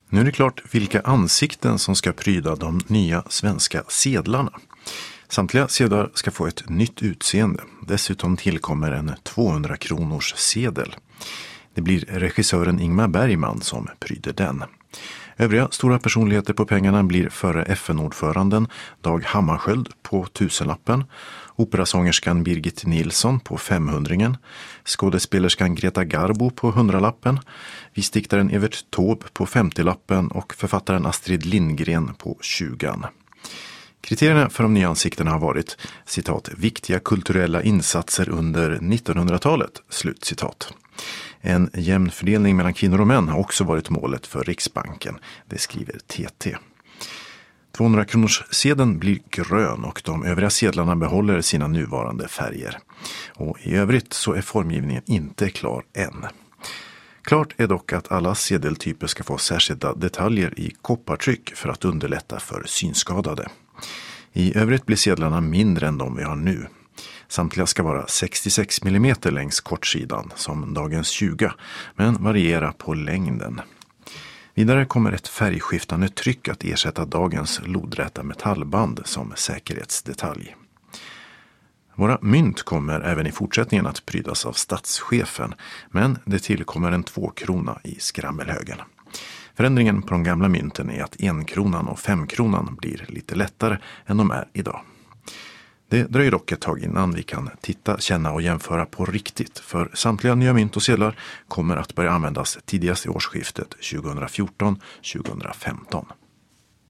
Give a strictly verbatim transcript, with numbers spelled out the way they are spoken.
Nu är det klart vilka ansikten som ska pryda de nya svenska sedlarna. Samtliga sedlar ska få ett nytt utseende. Dessutom tillkommer en tvåhundra kronors sedel. Det blir regissören Ingmar Bergman som pryder den. Övriga stora personligheter på pengarna blir före F N-ordföranden Dag Hammarskjöld på tusenlappen, operasångerskan Birgit Nilsson på femhundringen, skådespelerskan Greta Garbo på hundralappen, visdiktaren Evert Taube på femtiolappen och författaren Astrid Lindgren på tjugan. Kriterierna för de nya ansiktena har varit, citat, viktiga kulturella insatser under nittonhundratalet, slut citat. En jämn fördelning mellan kvinnor och män har också varit målet för Riksbanken, det skriver T T. tvåhundra kronors sedeln blir grön och de övriga sedlarna behåller sina nuvarande färger. Och i övrigt så är formgivningen inte klar än. Klart är dock att alla sedeltyper ska få särskilda detaljer i koppartryck för att underlätta för synskadade. I övrigt blir sedlarna mindre än de vi har nu. Samtliga ska vara sextiosex millimeter längs kortsidan som dagens tjugo, men variera på längden. Vidare kommer ett färgskiftande tryck att ersätta dagens lodräta metallband som säkerhetsdetalj. Våra mynt kommer även i fortsättningen att prydas av statschefen, men det tillkommer en tvåkrona i skrammelhögen. Förändringen på de gamla mynten är att enkronan och femkronan blir lite lättare än de är idag. Det dröjer dock ett tag innan vi kan titta, känna och jämföra på riktigt, för samtliga nya mynt och sedlar kommer att börja användas tidigast i årsskiftet tjugohundrafjorton tjugohundrafemton.